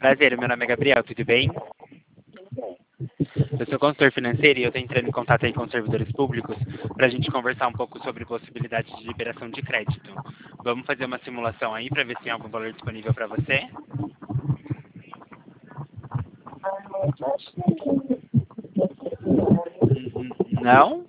Prazer, meu nome é Gabriel, tudo bem? Eu sou consultor financeiro e eu estou entrando em contato aí com os servidores públicos para a gente conversar um pouco sobre possibilidades de liberação de crédito. Vamos fazer uma simulação aí para ver se tem algum valor disponível para você? Não?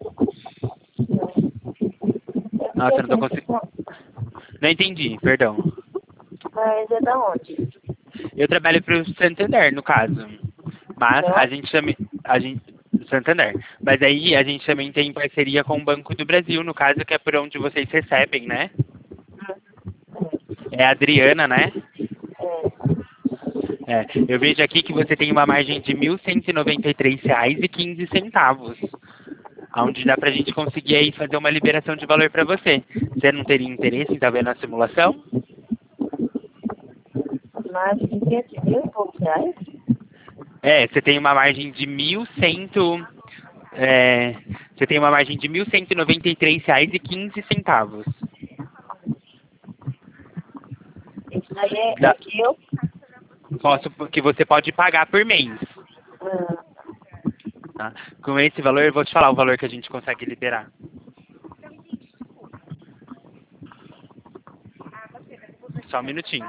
Nossa, eu não tô conseguindo. Não entendi, perdão. Mas é da onde? Eu trabalho para o Santander, no caso. Mas a gente também. Santander. Mas aí a gente também tem parceria com o Banco do Brasil, no caso, que é por onde vocês recebem, né? É a Adriana, né? É, eu vejo aqui que você tem uma margem de R$ 1.193,15, onde dá pra gente conseguir aí fazer uma liberação de valor para você. Você não teria interesse em estar vendo a simulação? Mas de 500 mil e poucos reais? É, você tem uma margem de 1.100, você tem uma margem de R$ 1.193,15. Isso daí é que eu... Que você pode pagar por mês. Tá? Com esse valor, eu vou te falar o valor que a gente consegue liberar. Só um minutinho.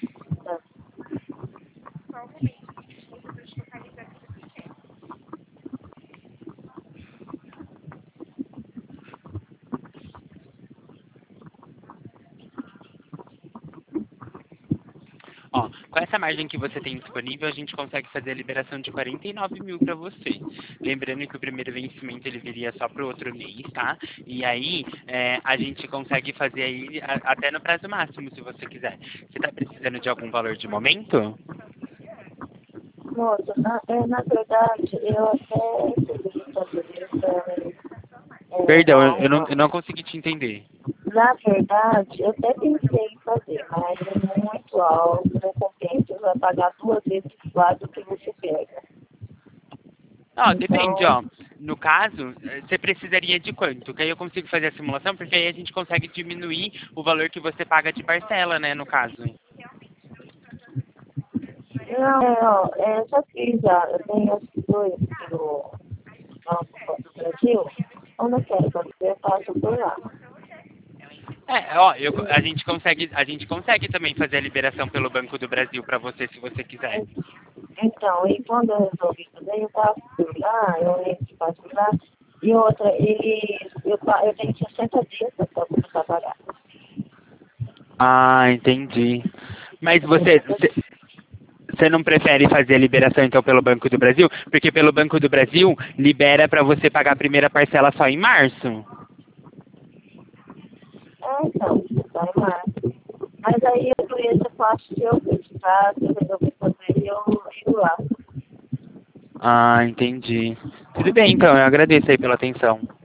Ó, com essa margem que você tem disponível, a gente consegue fazer a liberação de 49 mil para você. Lembrando que o primeiro vencimento ele viria só para o outro mês, tá? E aí a gente consegue fazer aí até no prazo máximo, se você quiser. Você está precisando de algum valor de momento? Moça, na verdade, eu até recebi fazer Perdão, eu não consegui te entender. Na verdade, eu até pensei em fazer, mas é muito alto, não compensa, vai pagar 2 vezes mais do que você pega. Ó, depende, ó. No caso, você precisaria de quanto? Que aí eu consigo fazer a simulação, porque aí a gente consegue diminuir o valor que você paga de parcela, né, no caso. Não, eu já fiz, eu tenho os dois no Banco do Brasil, quando eu quero fazer, eu faço por lá. Ó, a gente consegue também fazer a liberação pelo Banco do Brasil para você, se você quiser. Então, e quando eu resolvi fazer, eu passo por lá, eu lembro que passo por lá, e outra, eu tenho 60 dias para começar a pagar. Ah, entendi. Mas você não prefere fazer a liberação então pelo Banco do Brasil? Porque pelo Banco do Brasil libera para você pagar a primeira parcela só em março. Então, vai lá. Mas aí eu conheço a parte que eu precisar, se eu resolver fazer, eu ligo lá. Ah, entendi. Tudo bem, então, eu agradeço aí pela atenção.